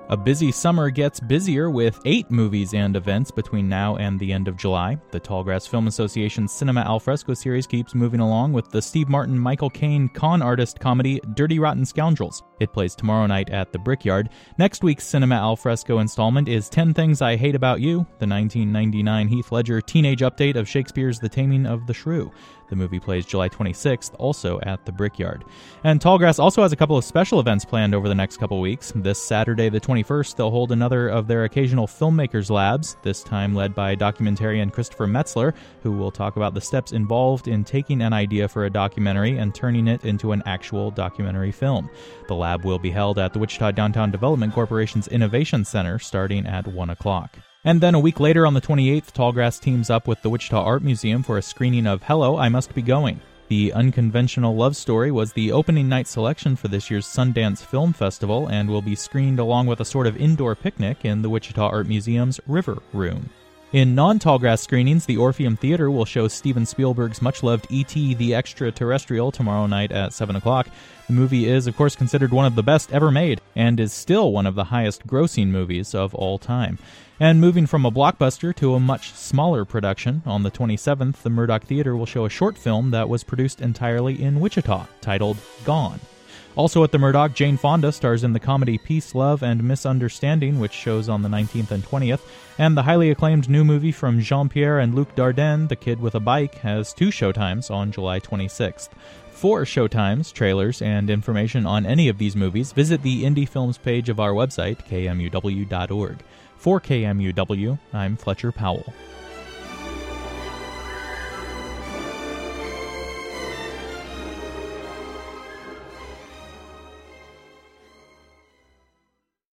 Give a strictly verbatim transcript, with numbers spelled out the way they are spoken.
A busy summer gets busier with eight movies and events between now and the end of July. The Tallgrass Film Association's Cinema Alfresco series keeps moving along with the Steve Martin, Michael Caine con artist comedy Dirty Rotten Scoundrels. It plays tomorrow night at the Brickyard. Next week's Cinema Alfresco installment is ten Things I Hate About You, the nineteen ninety-nine Heath Ledger teenage update of Shakespeare's The Taming of the Shrew. The movie plays July twenty-sixth, also at the Brickyard. And Tallgrass also has a couple of special events planned over the next couple weeks. This Saturday, the twenty-first, they'll hold another of their occasional filmmakers' labs, this time led by documentarian Christopher Metzler, who will talk about the steps involved in taking an idea for a documentary and turning it into an actual documentary film. The lab will be held at the Wichita Downtown Development Corporation's Innovation Center starting at one o'clock. And then a week later, on the twenty-eighth, Tallgrass teams up with the Wichita Art Museum for a screening of Hello, I Must Be Going. The Unconventional Love Story was the opening night selection for this year's Sundance Film Festival and will be screened along with a sort of indoor picnic in the Wichita Art Museum's River Room. In non-Tallgrass screenings, the Orpheum Theater will show Steven Spielberg's much-loved E T the Extraterrestrial tomorrow night at seven o'clock. The movie is, of course, considered one of the best ever made, and is still one of the highest-grossing movies of all time. And moving from a blockbuster to a much smaller production, on the twenty-seventh, the Murdoch Theater will show a short film that was produced entirely in Wichita, titled Gone. Also at the Murdoch, Jane Fonda stars in the comedy Peace, Love, and Misunderstanding, which shows on the nineteenth and twentieth, and the highly acclaimed new movie from Jean-Pierre and Luc Dardenne, The Kid with a Bike, has two showtimes on July twenty-sixth. For showtimes, trailers, and information on any of these movies, visit the Indie Films page of our website, K M U W dot org. For K M U W, I'm Fletcher Powell.